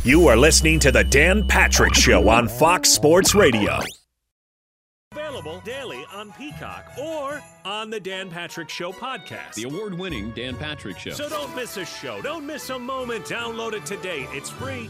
You are listening to The Dan Patrick Show on Fox Sports Radio. Available daily on Peacock or on the Dan Patrick Show podcast. The award-winning Dan Patrick Show. So don't miss a show. Don't miss a moment. Download it today. It's free.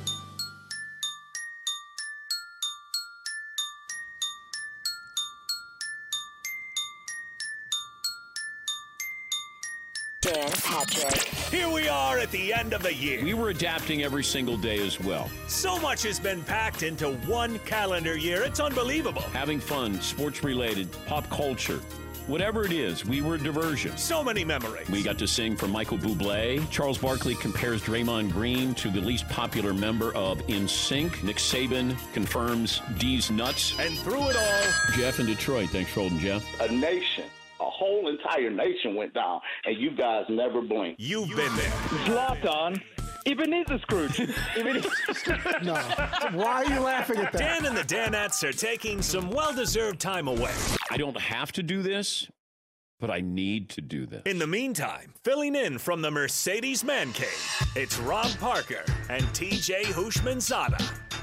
Dan Patrick. Here we are at the end of the year. We were adapting every single day as well. So much has been packed into one calendar year. It's unbelievable. Having fun, sports-related, pop culture. Whatever it is, we were a diversion. So many memories. We got to sing for Michael Bublé. Charles Barkley compares Draymond Green to the least popular member of NSYNC. Nick Saban confirms D's nuts. And through it all, Jeff in Detroit. Thanks for holding, Jeff. A whole entire nation went down, and you guys never blinked. You've been there. Zlatan. Ebenezer Scrooge. No. Why are you laughing at that? Dan and the Danettes are taking some well-deserved time away. I don't have to do this, but I need to do this. In the meantime, filling in from the Mercedes Man Cave, it's Rob Parker and TJ Houshmandzadeh.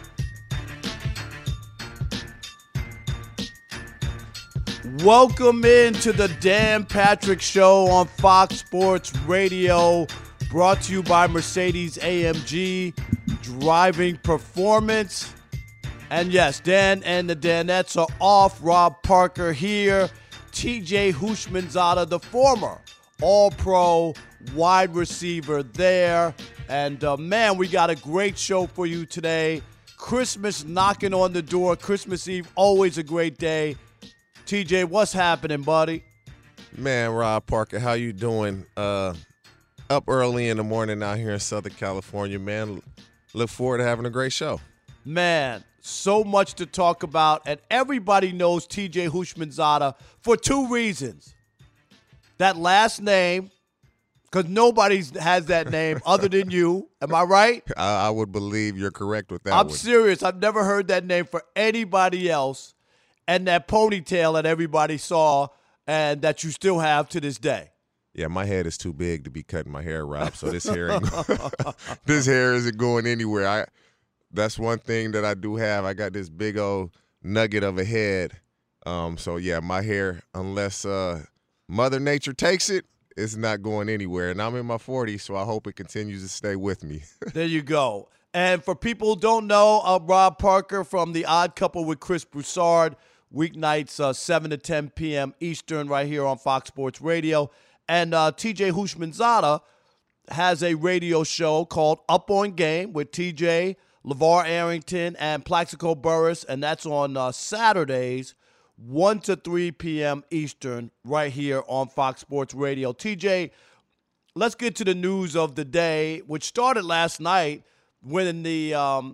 Welcome into the Dan Patrick Show on Fox Sports Radio, brought to you by Mercedes-AMG Driving Performance. And yes, Dan and the Danettes are off. Rob Parker here. TJ Houshmandzadeh, the former All-Pro wide receiver there. And man, we got a great show for you today. Christmas knocking on the door. Christmas Eve, always a great day. TJ, what's happening, buddy? Man, Rob Parker, how you doing? Up early in the morning out here in Southern California, man. Look forward to having a great show. Man, so much to talk about, and everybody knows TJ Houshmandzadeh for two reasons. That last name, because nobody has that name other than you. Am I right? I would believe you're correct with that I'm one. serious. I've never heard that name for anybody else. And that ponytail that everybody saw and that you still have to this day. Yeah, my head is too big to be cutting my hair, Rob, so this hair this hair isn't going anywhere. That's one thing that I do have. I got this big old nugget of a head. So, yeah, my hair, unless Mother Nature takes it, it's not going anywhere. And I'm in my 40s, so I hope it continues to stay with me. There you go. And for people who don't know, Rob Parker from The Odd Couple with Chris Broussard, weeknights 7 to 10 p.m. Eastern right here on Fox Sports Radio. And TJ Houshmandzadeh has a radio show called Up on Game with TJ, LeVar Arrington, and Plaxico Burress, and that's on Saturdays, 1 to 3 p.m. Eastern right here on Fox Sports Radio. TJ, let's get to the news of the day, which started last night when the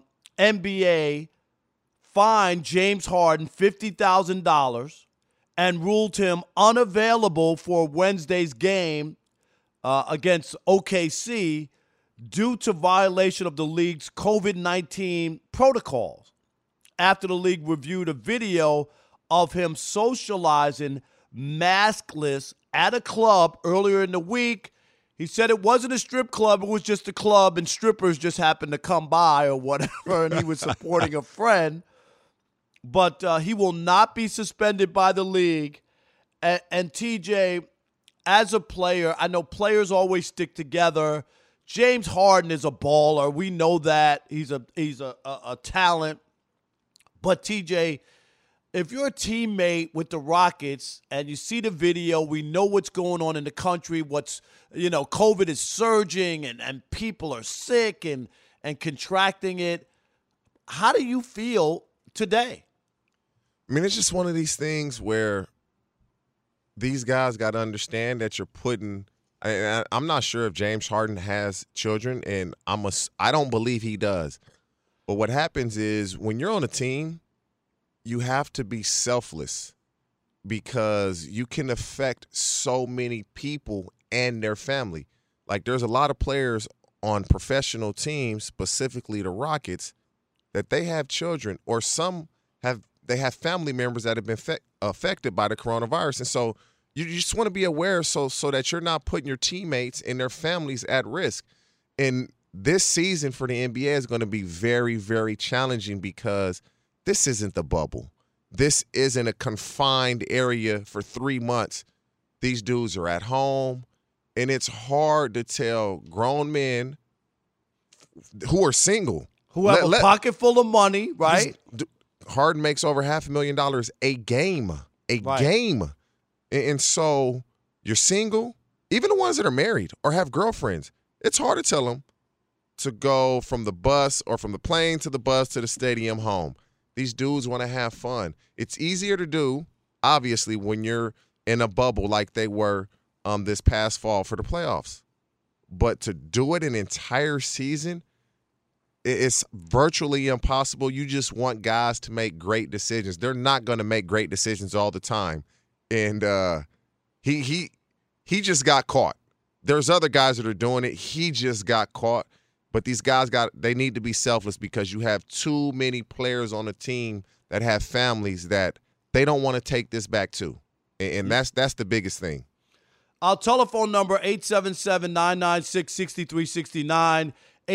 NBA fined James Harden $50,000 and ruled him unavailable for Wednesday's game against OKC due to violation of the league's COVID-19 protocols. After the league reviewed a video of him socializing maskless at a club earlier in the week, he said it wasn't a strip club, it was just a club and strippers just happened to come by or whatever, and he was supporting a friend. But he will not be suspended by the league. And TJ, as a player, I know players always stick together. James Harden is a baller. We know that. He's a talent. But TJ, if you're a teammate with the Rockets and you see the video, we know what's going on in the country. COVID is surging and people are sick and contracting it. How do you feel today? I mean, it's just one of these things where these guys got to understand that you're putting – I'm not sure if James Harden has children, and I don't believe he does. But what happens is when you're on a team, you have to be selfless because you can affect so many people and their family. Like there's a lot of players on professional teams, specifically the Rockets, that they have children or they have family members that have been affected by the coronavirus. And so you just want to be aware so that you're not putting your teammates and their families at risk. And this season for the NBA is going to be very, very challenging because this isn't the bubble. This isn't a confined area for 3 months. These dudes are at home, and it's hard to tell grown men who are single. Who have a pocket full of money, right? Harden makes over $500,000 a game. Game. And so you're single, even the ones that are married or have girlfriends, it's hard to tell them to go from the bus or from the plane to the bus to the stadium home. These dudes want to have fun. It's easier to do, obviously, when you're in a bubble like they were this past fall for the playoffs. But to do it an entire season, it's virtually impossible. You just want guys to make great decisions. They're not going to make great decisions all the time. And he just got caught. There's other guys that are doing it. He just got caught. But these guys they need to be selfless because you have too many players on the team that have families that they don't want to take this back to. And that's the biggest thing. Our telephone number, 877-996-6369,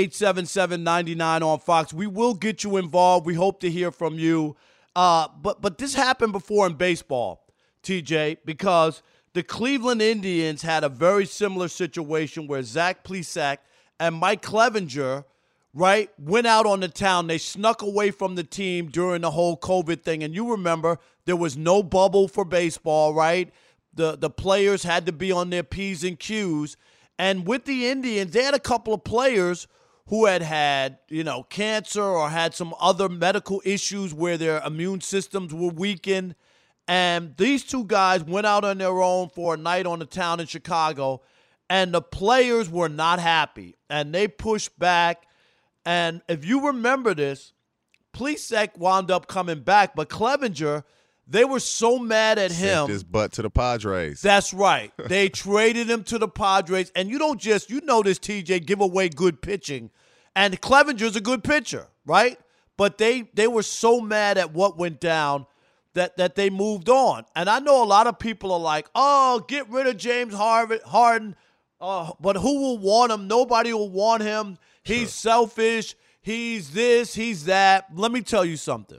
877-99 on Fox. We will get you involved. We hope to hear from you. But this happened before in baseball, TJ, because the Cleveland Indians had a very similar situation where Zach Plesac and Mike Clevenger, right, went out on the town. They snuck away from the team during the whole COVID thing. And you remember there was no bubble for baseball, right? The players had to be on their P's and Q's. And with the Indians, they had a couple of players who had, cancer or had some other medical issues where their immune systems were weakened. And these two guys went out on their own for a night on the town in Chicago. And the players were not happy, and they pushed back. And if you remember this, Plesac wound up coming back, but Clevenger, they were so mad at him. Sent his butt to the Padres. That's right. They traded him to the Padres. And you don't just, this, TJ, give away good pitching. And Clevenger's a good pitcher, right? But they were so mad at what went down that they moved on. And I know a lot of people are like, oh, get rid of James Harden. But who will want him? Nobody will want him. He's selfish. He's this. He's that. Let me tell you something.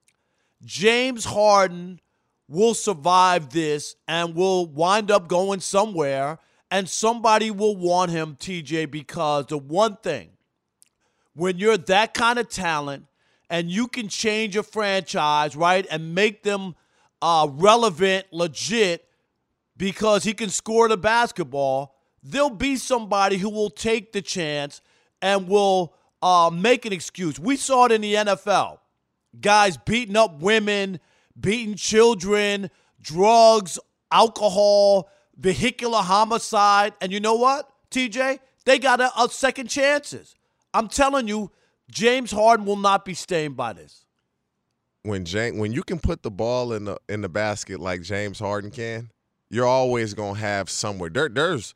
James Harden will survive this and will wind up going somewhere, and somebody will want him, TJ, because the one thing, when you're that kind of talent and you can change a franchise, right, and make them relevant, legit, because he can score the basketball, there'll be somebody who will take the chance and will make an excuse. We saw it in the NFL. Guys beating up women, beating children, drugs, alcohol, vehicular homicide. And you know what, TJ? They got a second chances. I'm telling you, James Harden will not be stained by this. When you can put the ball in the basket like James Harden can, you're always going to have somewhere. There's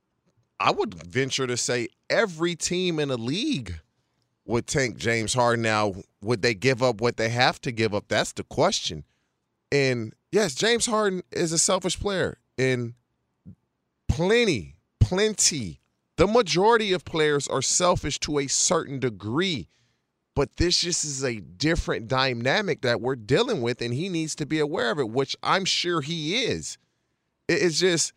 I would venture to say every team in the league would tank James Harden. Now, would they give up what they have to give up? That's the question. And, yes, James Harden is a selfish player. And plenty, the majority of players are selfish to a certain degree. But this just is a different dynamic that we're dealing with, and he needs to be aware of it, which I'm sure he is. It's just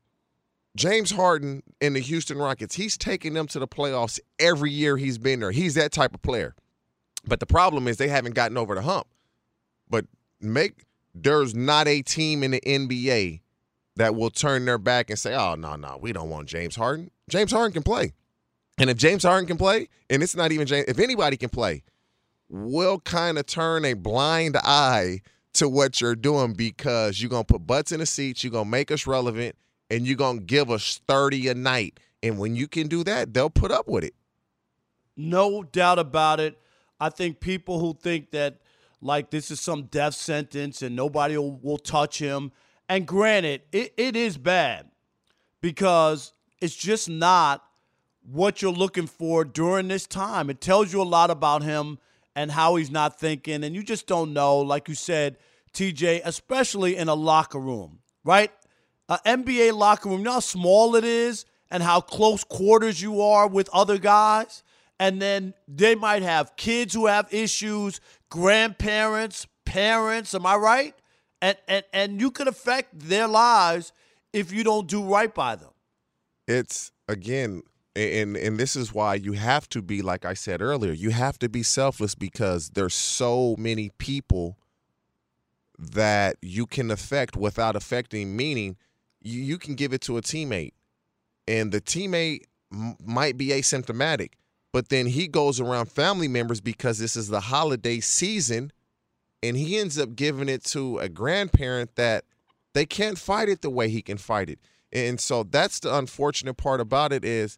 James Harden and the Houston Rockets, he's taking them to the playoffs every year he's been there. He's that type of player. But the problem is they haven't gotten over the hump. But there's not a team in the NBA that will turn their back and say, oh, no, we don't want James Harden. James Harden can play. And if James Harden can play, and it's not even James, if anybody can play, we'll kind of turn a blind eye to what you're doing because you're going to put butts in the seats, you're going to make us relevant, and you're going to give us 30 a night. And when you can do that, they'll put up with it. No doubt about it. I think people who think that, like, this is some death sentence and nobody will touch him. And granted, it is bad because it's just not what you're looking for during this time. It tells you a lot about him and how he's not thinking. And you just don't know, like you said, TJ, especially in a locker room, right? An NBA locker room, you know how small it is? and how close quarters you are with other guys. And then they might have kids who have issues, grandparents, parents, am I right? And you could affect their lives if you don't do right by them. It's, again, and this is why you have to be, like I said earlier, you have to be selfless, because there's so many people that you can affect without affecting, meaning you can give it to a teammate, and the teammate might be asymptomatic, but then he goes around family members because this is the holiday season, and he ends up giving it to a grandparent that they can't fight it the way he can fight it. And so that's the unfortunate part about it, is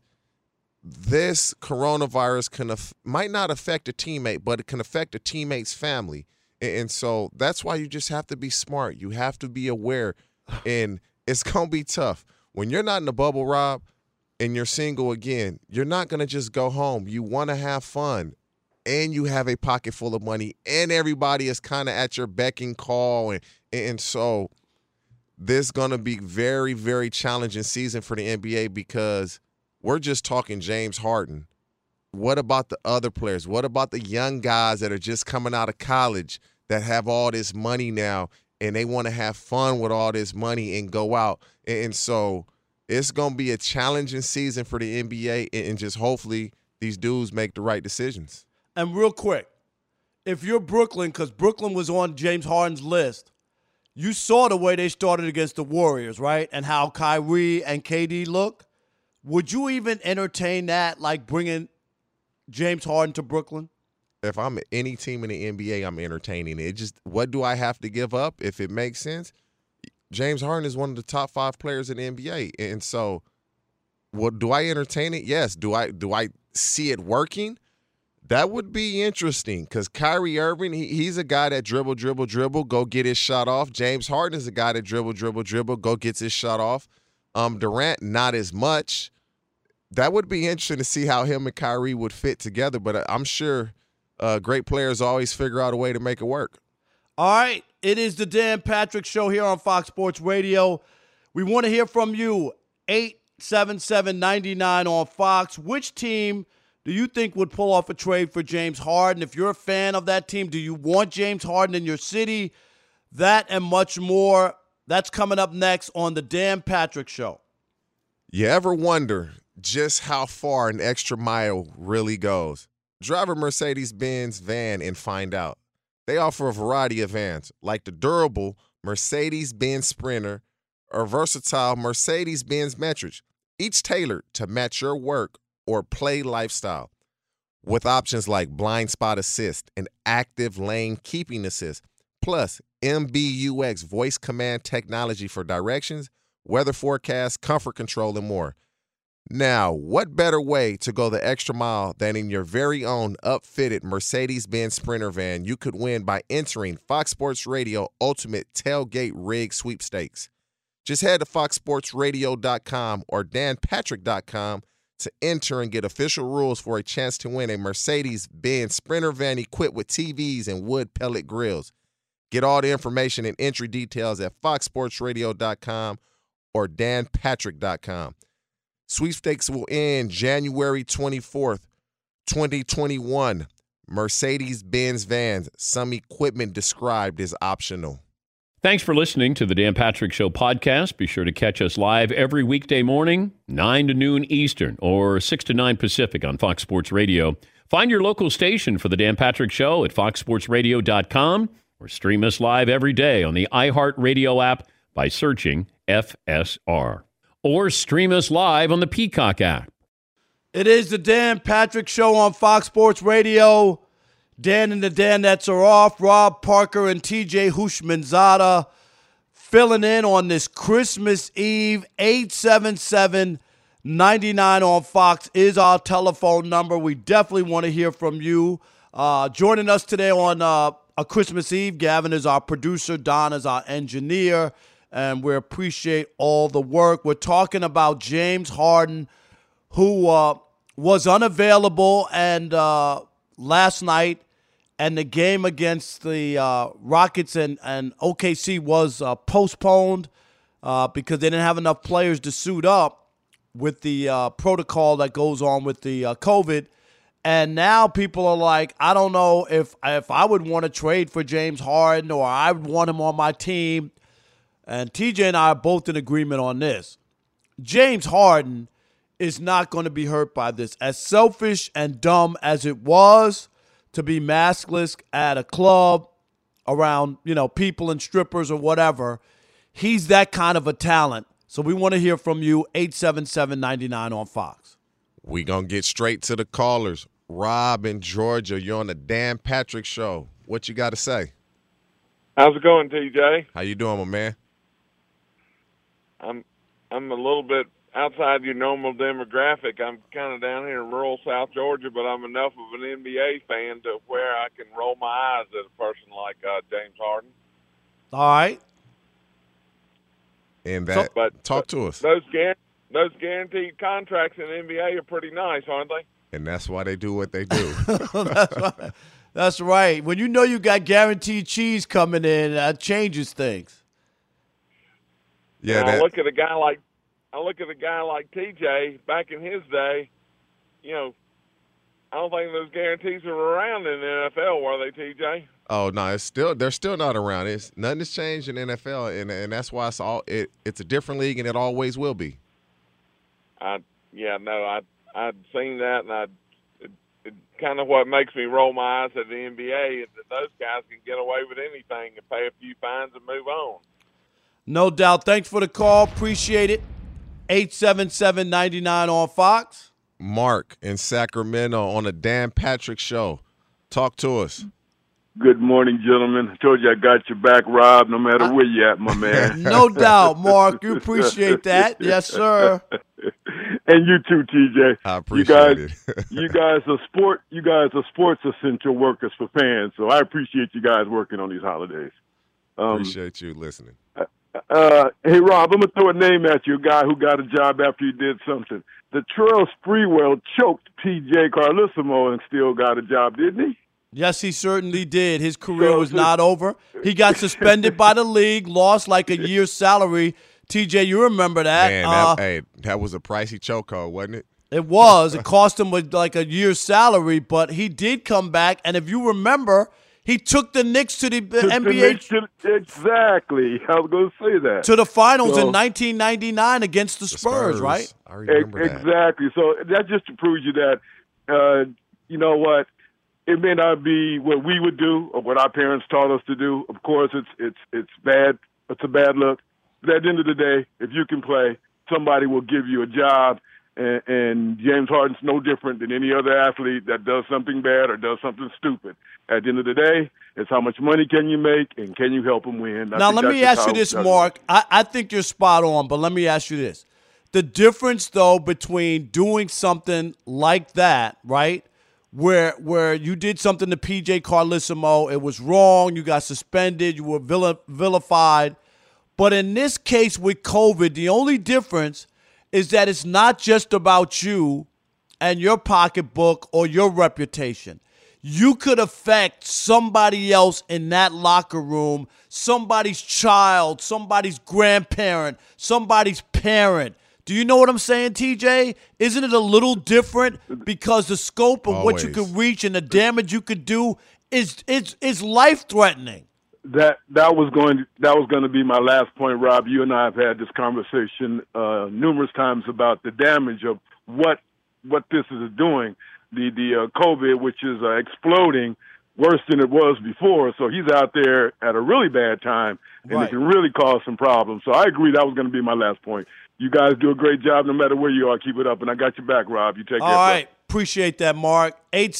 this coronavirus might not affect a teammate, but it can affect a teammate's family. And so that's why you just have to be smart. You have to be aware, and it's going to be tough. When you're not in the bubble, Rob, and you're single again, you're not going to just go home. You want to have fun, and you have a pocket full of money, and everybody is kind of at your beck and call. And so this is going to be very, very challenging season for the NBA, because we're just talking James Harden. What about the other players? What about the young guys that are just coming out of college that have all this money now, and they want to have fun with all this money and go out? And so it's going to be a challenging season for the NBA, and just hopefully these dudes make the right decisions. And real quick, if you're Brooklyn, because Brooklyn was on James Harden's list, you saw the way they started against the Warriors, right? And how Kyrie and KD look. Would you even entertain that, like bringing James Harden to Brooklyn? If I'm any team in the NBA, I'm entertaining it. Just, what do I have to give up if it makes sense? James Harden is one of the top 5 players in the NBA. And so, do I entertain it? Yes. Do I see it working? That would be interesting, because Kyrie Irving, he's a guy that dribble, go get his shot off. James Harden is a guy that dribble, go gets his shot off. Durant, not as much. That would be interesting to see how him and Kyrie would fit together, but I'm sure great players always figure out a way to make it work. All right. It is the Dan Patrick Show here on Fox Sports Radio. We want to hear from you. 877-99 on Fox. Which team do you think would pull off a trade for James Harden? If you're a fan of that team, do you want James Harden in your city? That and much more. That's coming up next on the Dan Patrick Show. You ever wonder just how far an extra mile really goes? Drive a Mercedes-Benz van and find out. They offer a variety of vans, like the durable Mercedes-Benz Sprinter or versatile Mercedes-Benz Metrik, each tailored to match your work or play lifestyle. With options like blind spot assist and active lane keeping assist, plus MBUX voice command technology for directions, weather forecasts, comfort control, and more. Now, what better way to go the extra mile than in your very own upfitted Mercedes-Benz Sprinter van you could win by entering Fox Sports Radio Ultimate Tailgate Rig Sweepstakes. Just head to foxsportsradio.com or danpatrick.com to enter and get official rules for a chance to win a Mercedes-Benz Sprinter van equipped with TVs and wood pellet grills. Get all the information and entry details at foxsportsradio.com or danpatrick.com. Sweepstakes will end January 24th, 2021. Mercedes-Benz vans, some equipment described as optional. Thanks for listening to the Dan Patrick Show podcast. Be sure to catch us live every weekday morning, 9 to noon Eastern or 6 to 9 Pacific on Fox Sports Radio. Find your local station for the Dan Patrick Show at foxsportsradio.com or stream us live every day on the iHeartRadio app by searching FSR. Or stream us live on the Peacock app. It is the Dan Patrick Show on Fox Sports Radio. Dan and the Danettes are off. Rob Parker and TJ Houshmandzadeh filling in on this Christmas Eve. 877-99 on Fox is our telephone number. We definitely want to hear from you. Joining us today on a Christmas Eve, Gavin is our producer. Don is our engineer. And we appreciate all the work. We're talking about James Harden, who was unavailable and last night, and the game against the Rockets and OKC was postponed because they didn't have enough players to suit up. with the protocol that goes on with the COVID. And now people are like, I don't know if I would want to trade for James Harden or I would want him on my team. And TJ and I are both in agreement on this. James Harden is not going to be hurt by this. As selfish and dumb as it was to be maskless at a club around, people and strippers or whatever, he's that kind of a talent. So we want to hear from you, 877-99 on Fox. We going to get straight to the callers. Rob in Georgia, you're on the Dan Patrick Show. What you got to say? How's it going, TJ? How you doing, my man? I'm a little bit outside your normal demographic. I'm kind of down here in rural South Georgia, but I'm enough of an NBA fan to where I can roll my eyes at a person like James Harden. All right. And talk to us. Those guaranteed contracts in the NBA are pretty nice, aren't they? And that's why they do what they do. That's right. When you got guaranteed cheese coming in, that changes things. Yeah. I look at a guy like TJ back in his day. I don't think those guarantees are around in the NFL, were they, TJ? Oh no, they're still not around. Nothing has changed in the NFL, and that's why it's a different league, and it always will be. I'd seen that, and it kind of what makes me roll my eyes at the NBA is that those guys can get away with anything and pay a few fines and move on. No doubt. Thanks for the call. Appreciate it. 877-99 on Fox. Mark in Sacramento on the Dan Patrick Show. Talk to us. Good morning, gentlemen. I told you I got your back, Rob, no matter where you at, my man. No doubt, Mark. You appreciate that. Yes, sir. And you too, TJ. I appreciate it. You guys are sports essential workers for fans, so I appreciate you guys working on these holidays. Appreciate you listening. Hey, Rob, I'm going to throw a name at you, a guy who got a job after you did something. Latrell Sprewell choked P.J. Carlesimo and still got a job, didn't he? Yes, he certainly did. His career was not over. He got suspended by the league, lost like a year's salary. TJ, you remember that. Man, that was a pricey chokehold, wasn't it? It was. It cost him like a year's salary, but he did come back. And if you remember, he took the Knicks to the NBA. Exactly. I was going to say that. To the finals in 1999 against the Spurs, right? I remember that. Exactly. So that just to prove you that, you know what, it may not be what we would do or what our parents taught us to do. Of course, it's bad. It's a bad look. But at the end of the day, if you can play, somebody will give you a job. And James Harden's no different than any other athlete that does something bad or does something stupid. At the end of the day, it's how much money can you make and can you help them win. Now, let me ask you this, Mark. I think you're spot on, but let me ask you this. The difference, though, between doing something like that, right, where you did something to P.J. Carlesimo, it was wrong, you got suspended, you were vilified. But in this case with COVID, the only difference is that it's not just about you and your pocketbook or your reputation. You could affect somebody else in that locker room, somebody's child, somebody's grandparent, somebody's parent. Do you know what I'm saying, TJ? Isn't it a little different because the scope of what you could reach and the damage you could do is life-threatening? That was going to be my last point, Rob. You and I have had this conversation numerous times about the damage of what this is doing. The COVID, which is exploding worse than it was before. So he's out there at a really bad time, and It can really cause some problems. So I agree that was going to be my last point. You guys do a great job no matter where you are. Keep it up, and I got your back, Rob. You take care. All right. Appreciate that, Mark.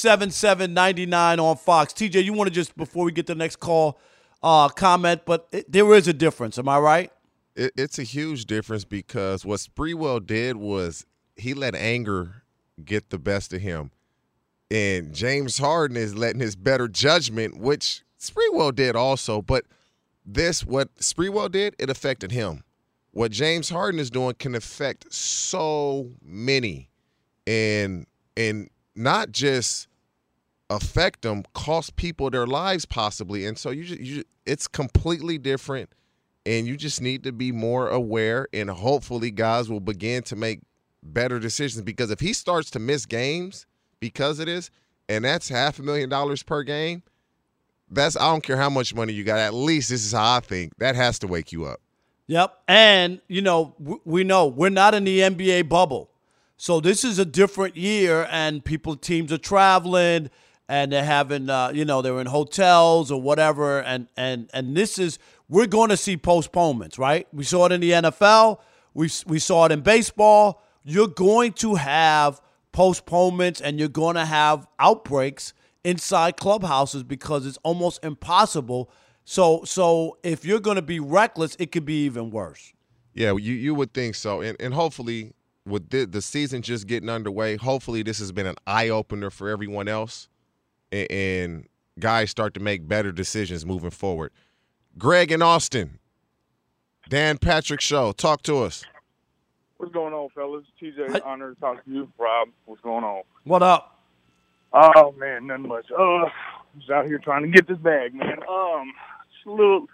877-99 on Fox. TJ, you want to just, before we get to the next call, comment, but there is a difference. Am I right? It's a huge difference because what Sprewell did was he let anger get the best of him. And James Harden is letting his better judgment, which Sprewell did also. But what Sprewell did, it affected him. What James Harden is doing can affect so many. And not just affect them, cost people their lives possibly. And so it's completely different, and you just need to be more aware, and hopefully guys will begin to make better decisions, because if he starts to miss games because of this, and that's $500,000 per game, I don't care how much money you got. At least this is how I think. That has to wake you up. Yep. And, we know we're not in the NBA bubble. So this is a different year, and teams are traveling, and they're having, they're in hotels or whatever. And we're going to see postponements, right? We saw it in the NFL. We saw it in baseball. You're going to have postponements, and you're going to have outbreaks inside clubhouses because it's almost impossible. So if you're going to be reckless, it could be even worse. Yeah, you would think so. And hopefully with the season just getting underway, hopefully this has been an eye-opener for everyone else, and guys start to make better decisions moving forward. Greg in Austin, Dan Patrick Show, talk to us. What's going on, fellas? TJ, honor to talk to you. Rob, what's going on? What up? Oh, man, nothing much. Just out here trying to get this bag, man. Just a little,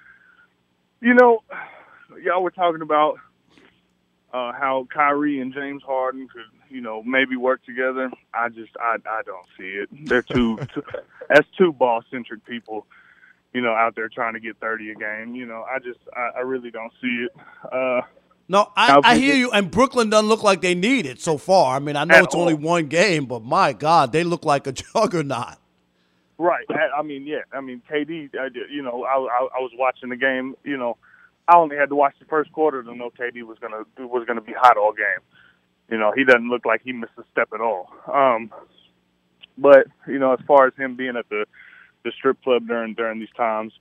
y'all were talking about how Kyrie and James Harden could, maybe work together. I don't see it. They're that's two ball-centric people, out there trying to get 30 a game. I really don't see it. No, I hear you, and Brooklyn doesn't look like they need it so far. I mean, I know it's only one game, but my God, they look like a juggernaut. Right. I mean, KD, I was watching the game, I only had to watch the first quarter to know KD was gonna be hot all game. He doesn't look like he missed a step at all. But, as far as him being at the strip club during these times,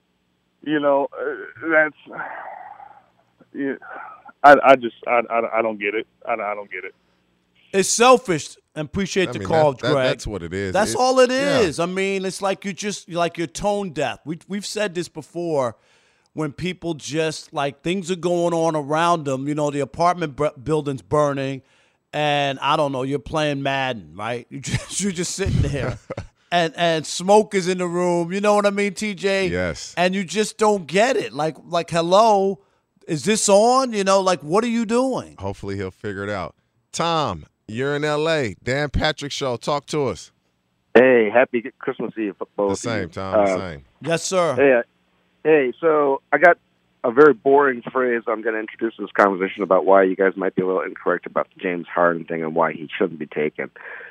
that's I don't get it. I don't get it. It's selfish. And appreciate the call, Greg. That's what it is. That's all it is. Yeah. I mean, it's like you're tone deaf. We've said this before. When people just things are going on around them, the apartment building's burning, and I don't know, you're playing Madden, right? You're just sitting there, and smoke is in the room. You know what I mean, TJ? Yes. And you just don't get it. Like hello, is this on? What are you doing? Hopefully he'll figure it out. Tom, you're in L.A. Dan Patrick Show, talk to us. Hey, happy Christmas Eve for both. The same, Tom. The same. Yes, sir. Hey, so I got a very boring phrase I'm going to introduce this conversation about why you guys might be a little incorrect about the James Harden thing and why he shouldn't be taken.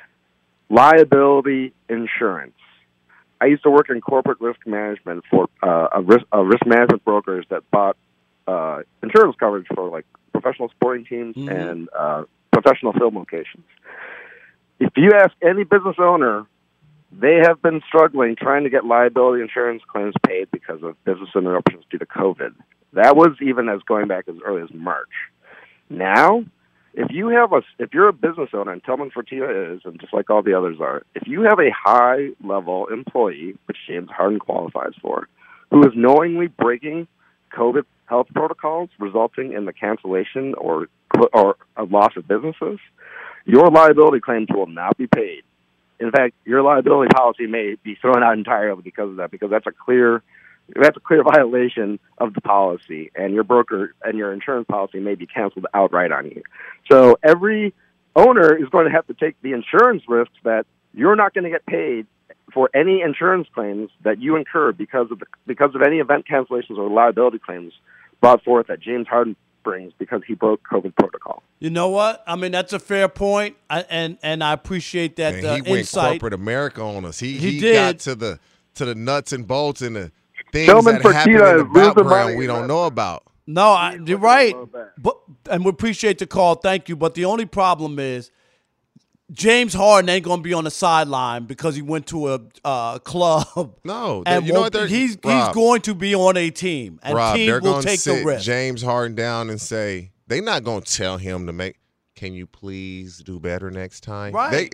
Liability insurance. I used to work in corporate risk management for a risk management brokers that bought insurance coverage for professional sporting teams and professional film locations. If you ask any business owner, they have been struggling trying to get liability insurance claims paid because of business interruptions due to COVID. That was even going back as early as March. Now, if you're a business owner, and Tillman Fertitta is, and just like all the others are, if you have a high-level employee, which James Harden qualifies for, who is knowingly breaking COVID health protocols, resulting in the cancellation or a loss of businesses, your liability claims will not be paid. In fact, your liability policy may be thrown out entirely because of that, because that's a clear violation of the policy, and your broker and your insurance policy may be canceled outright on you. So every owner is going to have to take the insurance risks that you're not going to get paid for any insurance claims that you incur because of any event cancellations or liability claims brought forth that James Harden brings because he broke COVID protocol. You know what? I mean, that's a fair point, and I appreciate that he went insight. Corporate America on us. He did. Got to the nuts and bolts and the things that happen in the background we don't know about. No, you're right. And we appreciate the call. Thank you. But the only problem is James Harden ain't going to be on the sideline because he went to a club. No, and he's going to be on a team, and Rob, team will take the risk. James Harden down and say they're not going to tell him to make. Can you please do better next time? Right.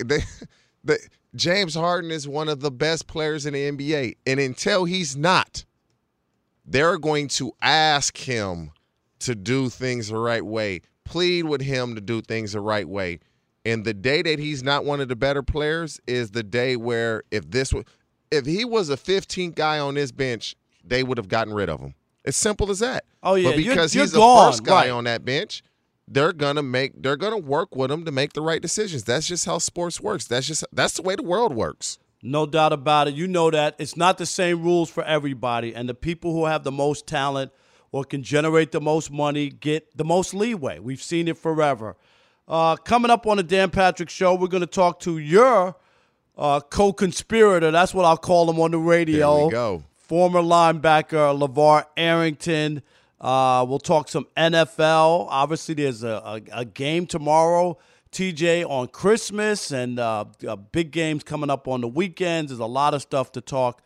James Harden is one of the best players in the NBA, and until he's not, they're going to ask him to do things the right way, plead with him to do things the right way. And the day that he's not one of the better players is the day where if he was a 15th guy on this bench, they would have gotten rid of him. It's simple as that. Oh, yeah. But because you're he's gone, the first guy right on that bench, they're gonna work with them to make the right decisions. That's just how sports works. That's the way the world works. No doubt about it. You know that it's not the same rules for everybody, and the people who have the most talent or can generate the most money get the most leeway. We've seen it forever. Coming up on the Dan Patrick Show, we're going to talk to your co-conspirator. That's what I'll call him on the radio. There we go. Former linebacker LeVar Arrington. We'll talk some NFL. Obviously, there's a game tomorrow, TJ, on Christmas, and big games coming up on the weekends. There's a lot of stuff to talk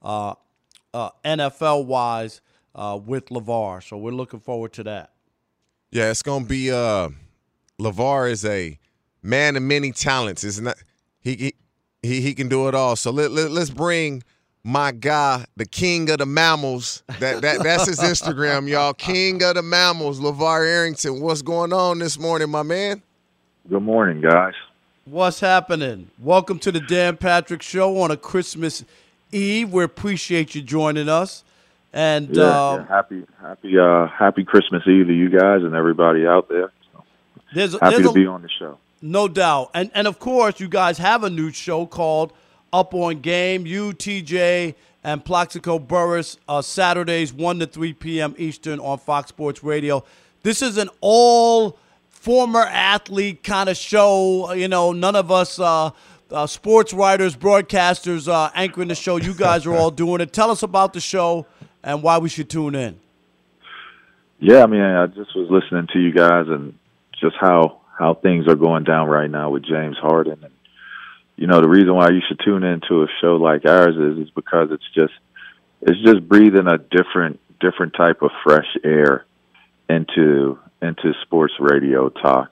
NFL-wise with LeVar, so we're looking forward to that. Yeah, it's going to be LeVar is a man of many talents, isn't it? He can do it all. So let's bring my guy, the king of the mammals. That's his Instagram, y'all. King of the mammals, LeVar Arrington. What's going on this morning, my man? Good morning, guys. What's happening? Welcome to the Dan Patrick Show on a Christmas Eve. We appreciate you joining us. And happy Christmas Eve to you guys and everybody out there. So happy to be on the show. No doubt. And of course, you guys have a new show called Up on Game. You, TJ, and Plaxico Burress, Saturdays 1 to 3 p.m. Eastern on Fox Sports Radio. This is an all former athlete kind of show. You know, none of us sports writers, broadcasters anchoring the show. You guys are all doing it. Tell us about the show and why we should tune in. Yeah, I mean, I just was listening to you guys and just how things are going down right now with James Harden. And, you know, the reason why you should tune into a show like ours is because it's just breathing a different type of fresh air into sports radio talk.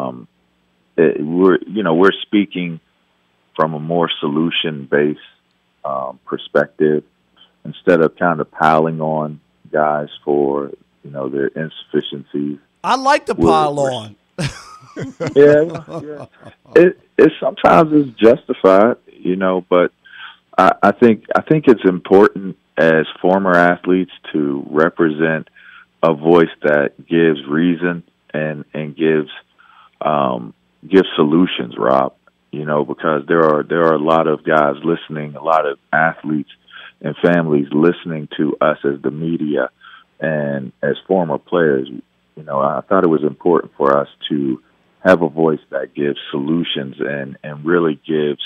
We're speaking from a more solution-based perspective instead of kind of piling on guys for, you know, their insufficiencies. I like to pile on. Yeah. It sometimes is justified, you know, but I think it's important as former athletes to represent a voice that gives reason and gives solutions, Rob. You know, because there are a lot of guys listening, a lot of athletes and families listening to us as the media and as former players. You know, I thought it was important for us to have a voice that gives solutions and really gives,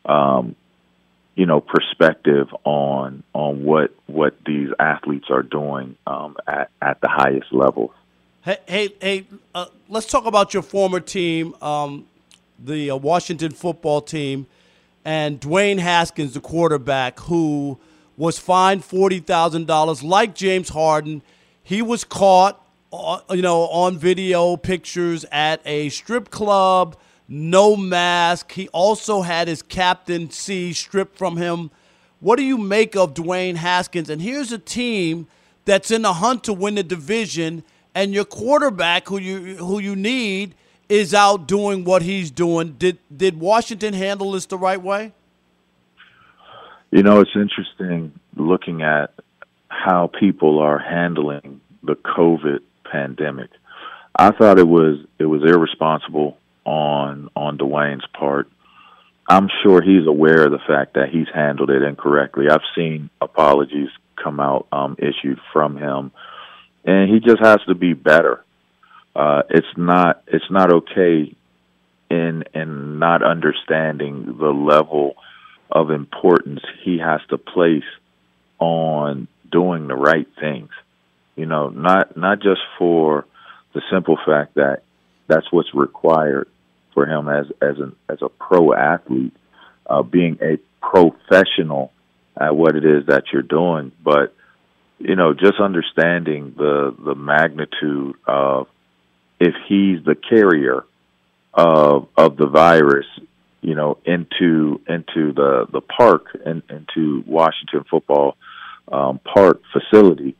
perspective on what these athletes are doing at the highest levels. Hey, let's talk about your former team, the Washington football team, and Dwayne Haskins, the quarterback, who was fined $40,000 like James Harden. He was caught, on video pictures at a strip club, no mask. He also had his captaincy stripped from him. What do you make of Dwayne Haskins? And here's a team that's in the hunt to win the division, and your quarterback, who you need, is out doing what he's doing. Did Washington handle this the right way? You know, it's interesting looking at how people are handling the COVID pandemic. I thought it was irresponsible on Dwayne's part. I'm sure he's aware of the fact that he's handled it incorrectly. I've seen apologies come out issued from him, and he just has to be better. It's not okay in not understanding the level of importance he has to place on doing the right things. You know, not just for the simple fact that that's what's required for him as a pro athlete, being a professional at what it is that you're doing, but you know, just understanding the magnitude of if he's the carrier of the virus, you know, into the park and into Washington football park facility,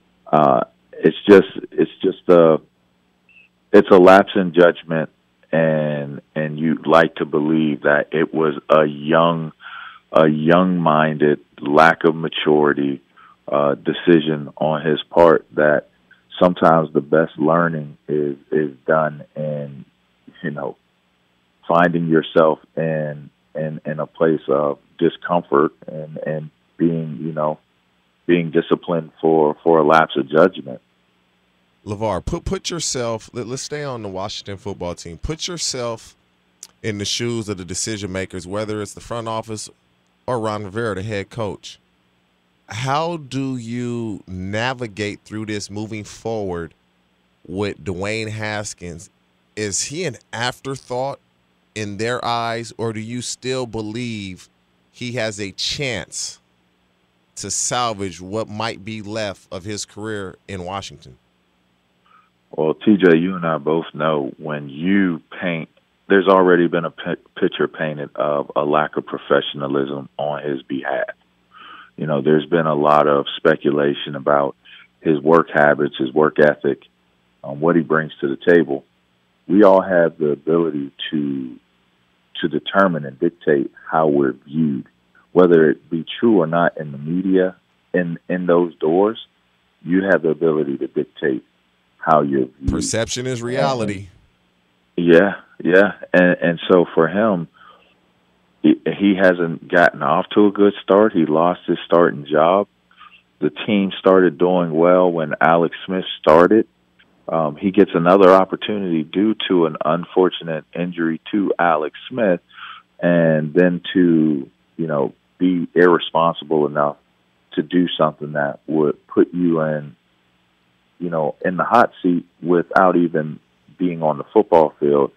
it's a lapse in judgment, and you'd like to believe that it was a young-minded lack of maturity decision on his part that sometimes the best learning is done in, finding yourself in a place of discomfort and being disciplined for a lapse of judgment. LeVar, put yourself, let's stay on the Washington football team. Put yourself in the shoes of the decision makers, whether it's the front office or Ron Rivera, the head coach. How do you navigate through this moving forward with Dwayne Haskins? Is he an afterthought in their eyes, or do you still believe he has a chance to salvage what might be left of his career in Washington? Well, TJ, you and I both know when you paint, there's already been a picture painted of a lack of professionalism on his behalf. There's been a lot of speculation about his work habits, his work ethic, what he brings to the table. We all have the ability to determine and dictate how we're viewed, whether it be true or not in the media, in those doors. You have the ability to dictate how you're viewed. Perception is reality. Yeah. And so for him, he hasn't gotten off to a good start. He lost his starting job. The team started doing well when Alex Smith started. He gets another opportunity due to an unfortunate injury to Alex Smith, and then to, be irresponsible enough to do something that would put you in the hot seat without even being on the football field.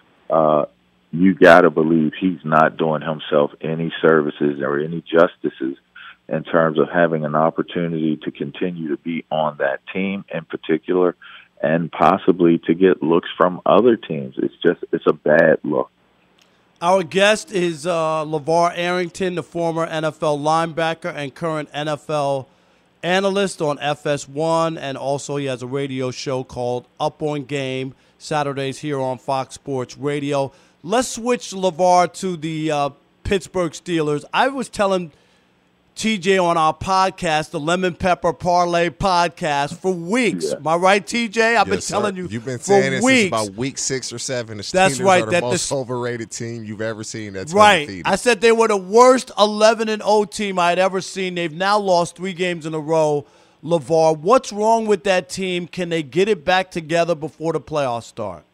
You got to believe he's not doing himself any services or any justices in terms of having an opportunity to continue to be on that team in particular, and possibly to get looks from other teams. It's a bad look. Our guest is LeVar Arrington, the former NFL linebacker and current NFL analyst on FS1, and also he has a radio show called Up on Game, Saturdays here on Fox Sports Radio. Let's switch, LeVar, to the Pittsburgh Steelers. I was telling TJ on our podcast, the Lemon Pepper Parlay podcast, for weeks. Yeah. Am I right, TJ? I've been telling you. You've been saying this since about week 6 or 7. The Steelers are the most overrated team you've ever seen. That's undefeated. I said they were the worst 11-0 team I'd ever seen. They've now lost 3 games in a row. LeVar, what's wrong with that team? Can they get it back together before the playoffs start?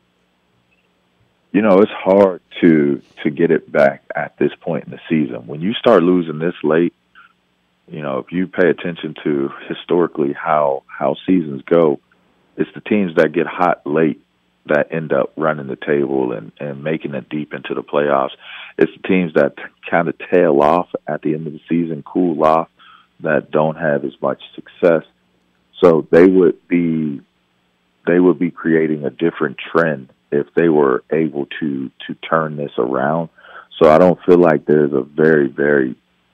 It's hard to get it back at this point in the season. When you start losing this late, if you pay attention to historically how seasons go, it's the teams that get hot late that end up running the table and making it deep into the playoffs. It's the teams that kind of tail off at the end of the season, cool off, that don't have as much success. So they would be creating a different trend if they were able to turn this around. So I don't feel like there's a very, very,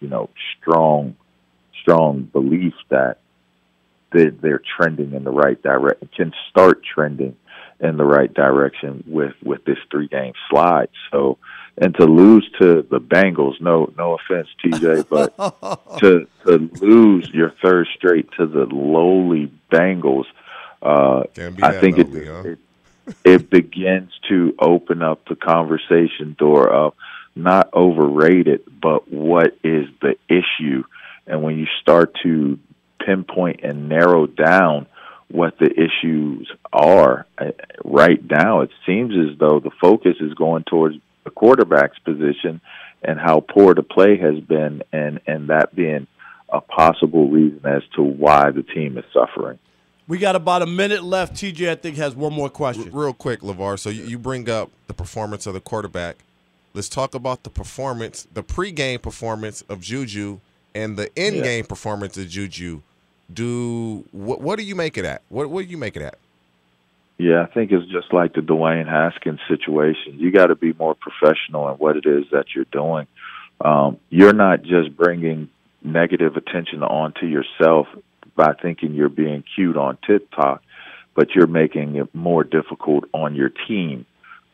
strong belief that they're trending in the right direction, can start trending in the right direction with this 3-game slide. So, and to lose to the Bengals, no offense, TJ, but to lose your third straight to the lowly Bengals, I think it begins to open up the conversation door of not overrated, but what is the issue? And when you start to pinpoint and narrow down what the issues are right now, it seems as though the focus is going towards the quarterback's position and how poor the play has been, and that being a possible reason as to why the team is suffering. We got about a minute left. TJ, I think, has one more question. Real quick, LeVar. So you bring up the performance of the quarterback. Let's talk about the performance, the pregame performance of Juju and the in-game performance of Juju. What do you make of that? What do you make of that? Yeah, I think it's just like the Dwayne Haskins situation. You got to be more professional in what it is that you're doing. You're not just bringing negative attention onto yourself by thinking you're being cute on TikTok, but you're making it more difficult on your team.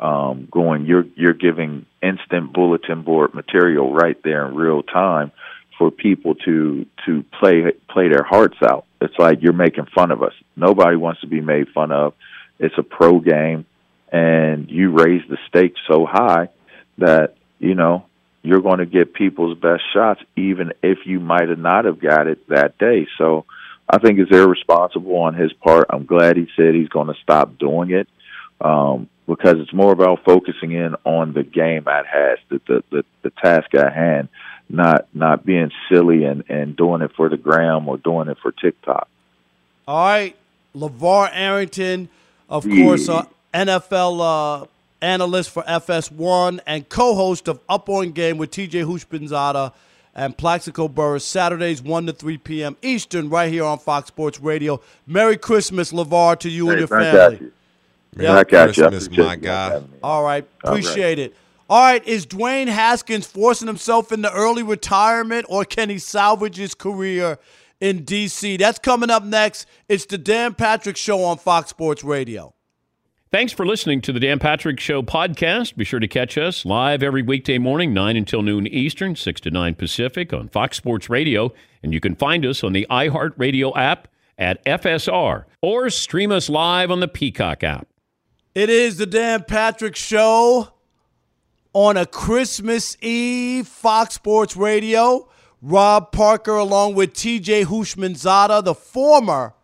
You're giving instant bulletin board material right there in real time for people to play their hearts out. It's like you're making fun of us. Nobody wants to be made fun of. It's a pro game, and you raise the stakes so high that, you know, you're going to get people's best shots, even if you might have not have got it that day. So I think it's irresponsible on his part. I'm glad he said he's going to stop doing it, because it's more about focusing in on the game at hand, the task at hand, not being silly and doing it for the gram or doing it for TikTok. All right, LeVar Arrington, of course, NFL analyst for FS1 and co-host of Up On Game with TJ Houshmandzadeh and Plaxico Burress, Saturdays 1 to 3 p.m. Eastern, right here on Fox Sports Radio. Merry Christmas, LeVar, to you and your family. Merry Christmas, my guy. All right, appreciate it. All right, is Dwayne Haskins forcing himself into early retirement, or can he salvage his career in D.C.? That's coming up next. It's the Dan Patrick Show on Fox Sports Radio. Thanks for listening to the Dan Patrick Show podcast. Be sure to catch us live every weekday morning, 9 until noon Eastern, 6 to 9 Pacific on Fox Sports Radio. And you can find us on the iHeartRadio app at FSR or stream us live on the Peacock app. It is the Dan Patrick Show on a Christmas Eve, Fox Sports Radio. Rob Parker along with TJ Houshmandzadeh, the former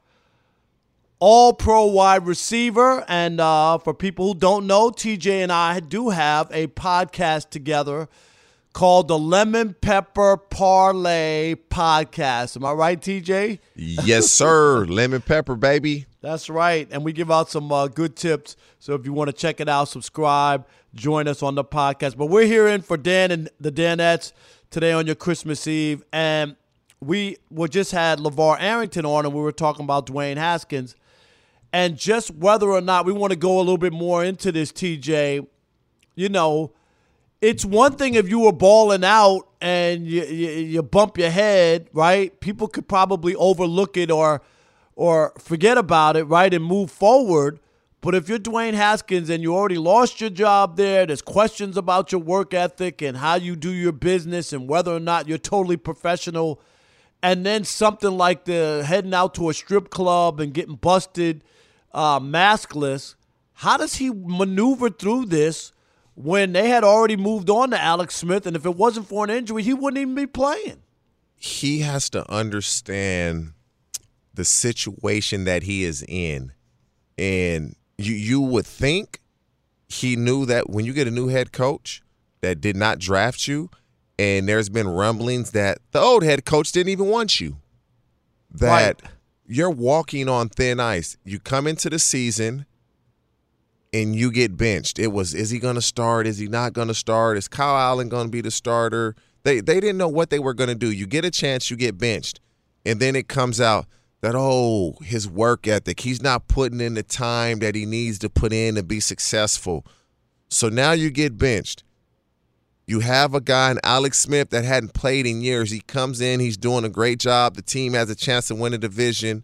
All-Pro wide receiver. And for people who don't know, TJ and I do have a podcast together called the Lemon Pepper Parlay Podcast. Am I right, TJ? Yes, sir. Lemon pepper, baby. That's right. And we give out some good tips. So if you want to check it out, subscribe, join us on the podcast. But we're here in for Dan and the Danettes today on your Christmas Eve. And we just had LeVar Arrington on, and we were talking about Dwayne Haskins. And just whether or not we want to go a little bit more into this, TJ, you know, it's one thing if you were balling out and you bump your head, right? People could probably overlook it or forget about it, right, and move forward. But if you're Dwayne Haskins and you already lost your job there's questions about your work ethic and how you do your business and whether or not you're totally professional, and then something like the heading out to a strip club and getting busted maskless, how does he maneuver through this when they had already moved on to Alex Smith, and if it wasn't for an injury, he wouldn't even be playing? He has to understand the situation that he is in. And you would think he knew that when you get a new head coach that did not draft you, and there's been rumblings that the old head coach didn't even want you, that you're walking on thin ice. You come into the season and you get benched. It was, is he going to start? Is he not going to start? Is Kyle Allen going to be the starter? They didn't know what they were going to do. You get a chance, you get benched. And then it comes out that, his work ethic, he's not putting in the time that he needs to put in to be successful. So now you get benched. You have a guy in Alex Smith that hadn't played in years. He comes in, he's doing a great job. The team has a chance to win a division.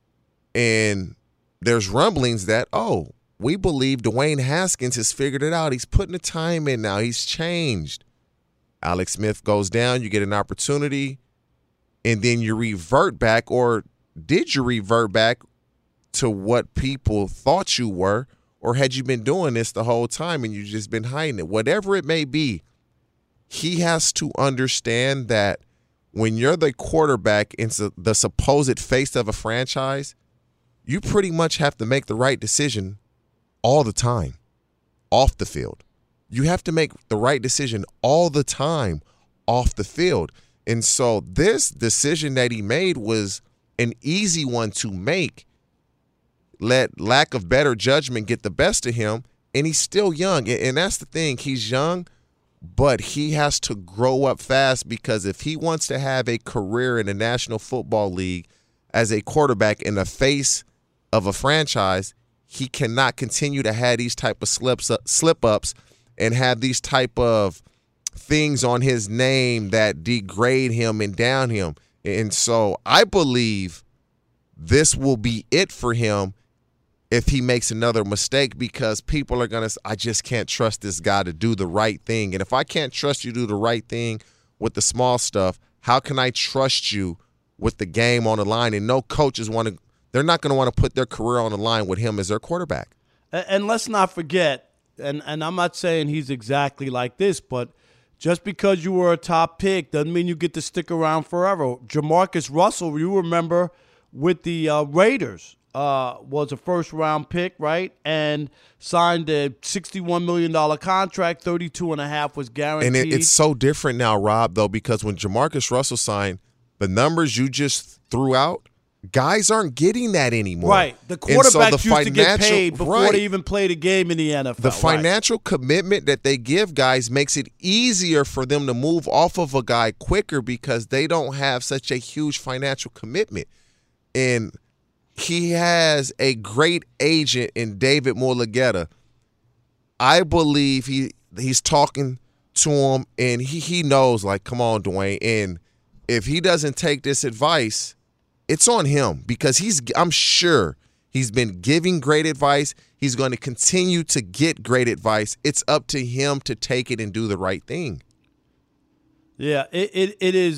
And there's rumblings that, we believe Dwayne Haskins has figured it out. He's putting the time in now. He's changed. Alex Smith goes down. You get an opportunity, and then you revert back, or did you revert back to what people thought you were, or had you been doing this the whole time and you've just been hiding it? Whatever it may be, he has to understand that when you're the quarterback and the supposed face of a franchise, you pretty much have to make the right decision all the time off the field. You have to make the right decision all the time off the field. And so this decision that he made was an easy one to make. Let lack of better judgment get the best of him, and he's still young. And that's the thing. He's young, but he has to grow up fast, because if he wants to have a career in the National Football League as a quarterback in the face of a franchise, he cannot continue to have these type of slip-ups and have these type of things on his name that degrade him and down him. And so I believe this will be it for him if he makes another mistake, because people are going to say, I just can't trust this guy to do the right thing. And if I can't trust you to do the right thing with the small stuff, How can I trust you with the game on the line? And no coaches they're not going to want to put their career on the line with him as their quarterback. And let's not forget, and I'm not saying he's exactly like this, but just because you were a top pick doesn't mean you get to stick around forever. Jamarcus Russell, you remember, with the Raiders, was a first-round pick, right? And signed a $61 million contract, $32.5 was guaranteed. And it's so different now, Rob, though, because when Jamarcus Russell signed, the numbers you just threw out, guys aren't getting that anymore. Right. The quarterbacks used to get paid before they even played a game in the NFL. The financial commitment that they give guys makes it easier for them to move off of a guy quicker because they don't have such a huge financial commitment. And he has a great agent in David Mulugheta. I believe he's talking to him, and he knows, like, come on, Dwayne. And if he doesn't take this advice, it's on him because I'm sure he's been giving great advice. He's going to continue to get great advice. It's up to him to take it and do the right thing. Yeah, it is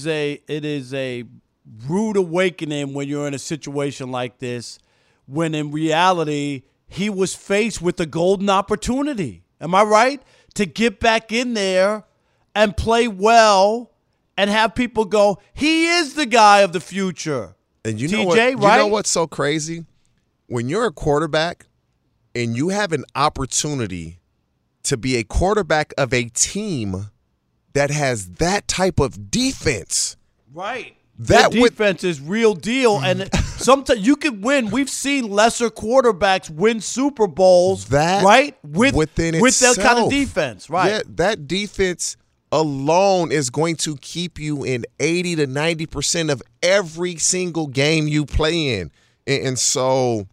a rude awakening when you're in a situation like this, when in reality he was faced with a golden opportunity. Am I right? To get back in there and play well and have people go, he is the guy of the future. And you TJ, know what? right? You know what's so crazy? When you're a quarterback and you have an opportunity to be a quarterback of a team that has that type of defense. Right. That defense is real deal. And sometimes you can win. We've seen lesser quarterbacks win Super Bowls, right? With that kind of defense, right? Yeah, that defense alone is going to keep you in 80 to 90% of every single game you play in. And so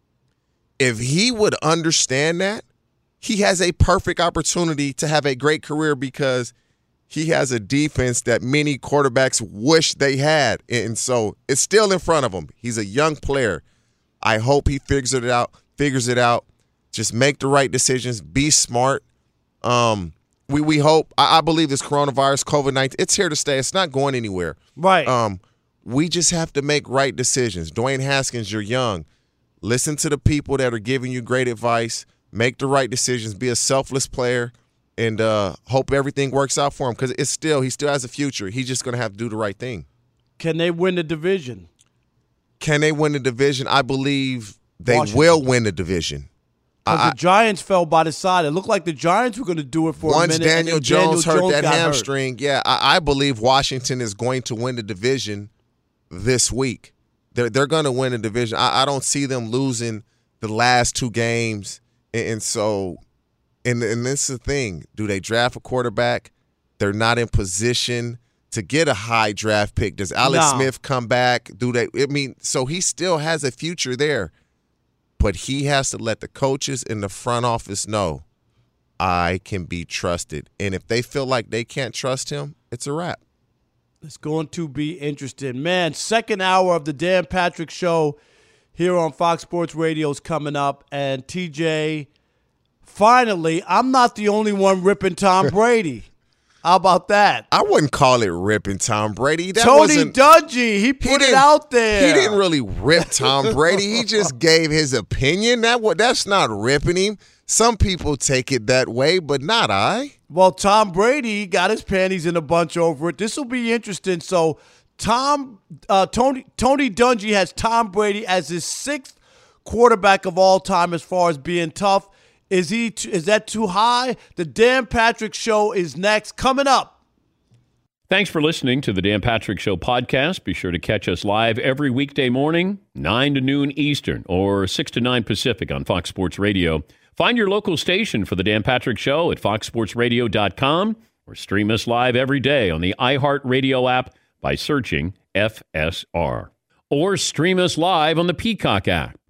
if he would understand that, he has a perfect opportunity to have a great career because he has a defense that many quarterbacks wish they had. And so it's still in front of him. He's a young player. I hope he figures it out. Just make the right decisions. Be smart. We hope. I believe this coronavirus, COVID-19, it's here to stay. It's not going anywhere. Right. We just have to make right decisions. Dwayne Haskins, you're young. Listen to the people that are giving you great advice. Make the right decisions. Be a selfless player, and hope everything works out for him because he still has a future. He's just going to have to do the right thing. Can they win the division? Can they win the division? I believe they will win the division. Because the Giants fell by the side. It looked like the Giants were going to do it for a minute. Once Daniel Jones hurt that hamstring, I believe Washington is going to win the division this week. They're going to win the division. I don't see them losing the last two games. And so, and this is the thing. Do they draft a quarterback? They're not in position to get a high draft pick. Does Alex Smith come back? So he still has a future there. But he has to let the coaches in the front office know I can be trusted. And if they feel like they can't trust him, it's a wrap. It's going to be interesting. Man, second hour of the Dan Patrick Show here on Fox Sports Radio is coming up. And, TJ, finally, I'm not the only one ripping Tom Brady. How about that? I wouldn't call it ripping Tom Brady. Tony Dungy, he put it out there. He didn't really rip Tom Brady. He just gave his opinion. That's not ripping him. Some people take it that way, but not I. Well, Tom Brady got his panties in a bunch over it. This will be interesting. So, Tony Dungy has Tom Brady as his sixth quarterback of all time as far as being tough. Is that too high? The Dan Patrick Show is next, coming up. Thanks for listening to the Dan Patrick Show podcast. Be sure to catch us live every weekday morning, 9 to noon Eastern or 6 to 9 Pacific on Fox Sports Radio. Find your local station for the Dan Patrick Show at foxsportsradio.com or stream us live every day on the iHeartRadio app by searching FSR. Or stream us live on the Peacock app.